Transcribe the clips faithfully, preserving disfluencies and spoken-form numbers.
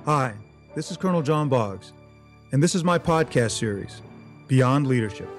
Hi, this is Colonel John Boggs, and this is my podcast series, Beyond Leadership.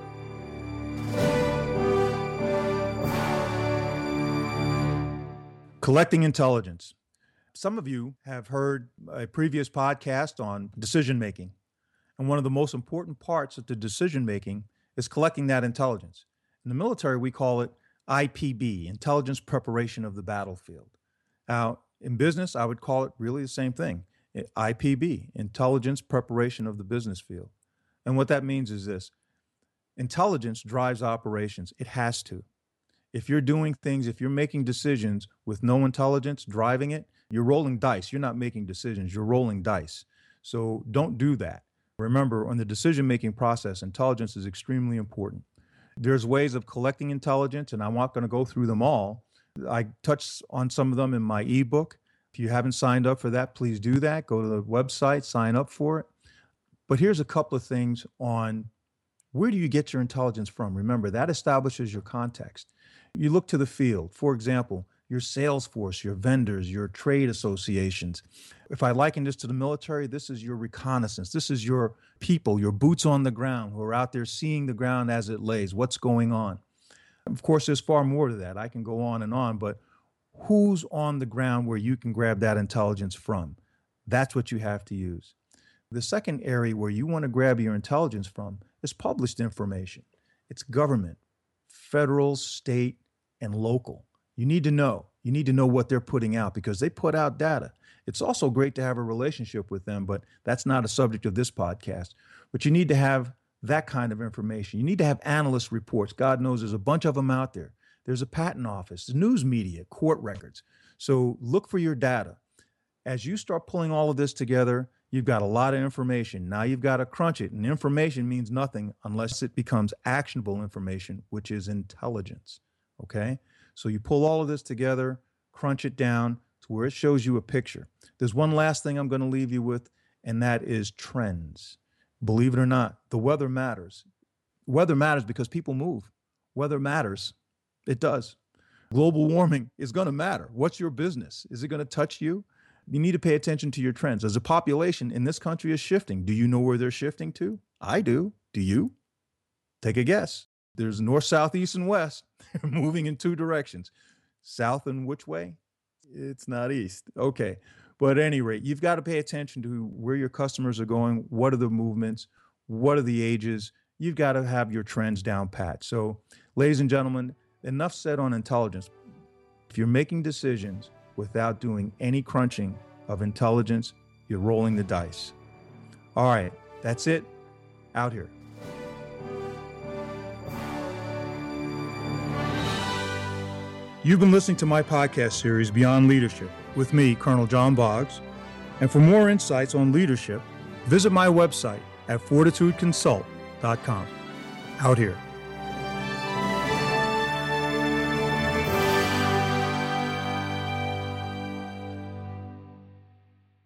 Collecting intelligence. Some of you have heard a previous podcast on decision making, and one of the most important parts of the decision making is collecting that intelligence. In the military, we call it I P B, Intelligence Preparation of the Battlefield. Now, in business, I would call it really the same thing. I P B, Intelligence Preparation of the Business Field. And what that means is this: intelligence drives operations. It has to. If you're doing things, if you're making decisions with no intelligence driving it, you're rolling dice. You're not making decisions. You're rolling dice. So don't do that. Remember, on the decision-making process, intelligence is extremely important. There's ways of collecting intelligence, and I'm not going to go through them all. I touched on some of them in my ebook. If you haven't signed up for that, please do that. Go to the website, sign up for it. But here's a couple of things on where do you get your intelligence from? Remember, that establishes your context. You look to the field. For example, your sales force, your vendors, your trade associations. If I liken this to the military, this is your reconnaissance. This is your people, your boots on the ground who are out there seeing the ground as it lays, what's going on. Of course, there's far more to that. I can go on and on, but who's on the ground where you can grab that intelligence from? That's what you have to use. The second area where you want to grab your intelligence from is published information. It's government, federal, state, and local. You need to know. You need to know what they're putting out because they put out data. It's also great to have a relationship with them, but that's not a subject of this podcast. But you need to have that kind of information. You need to have analyst reports. God knows there's a bunch of them out there. There's a patent office, the news media, court records. So look for your data. As you start pulling all of this together, you've got a lot of information. Now you've got to crunch it. And information means nothing unless it becomes actionable information, which is intelligence. Okay? So you pull all of this together, crunch it down to where it shows you a picture. There's one last thing I'm going to leave you with, and that is trends. Believe it or not, the weather matters. Weather matters because people move. Weather matters. It does. Global warming is going to matter. What's your business? Is it going to touch you? You need to pay attention to your trends. As a population in this country is shifting. Do you know where they're shifting to? I do. Do you? Take a guess. There's north, south, east, and west. They're moving in two directions. South and which way? It's not east. Okay. But at any rate, you've got to pay attention to where your customers are going. What are the movements? What are the ages? You've got to have your trends down pat. So, ladies and gentlemen, enough said on intelligence. If you're making decisions without doing any crunching of intelligence, you're rolling the dice. All right, that's it. Out here. You've been listening to my podcast series, Beyond Leadership, with me, Colonel John Boggs. And for more insights on leadership, visit my website at fortitude consult dot com. Out here.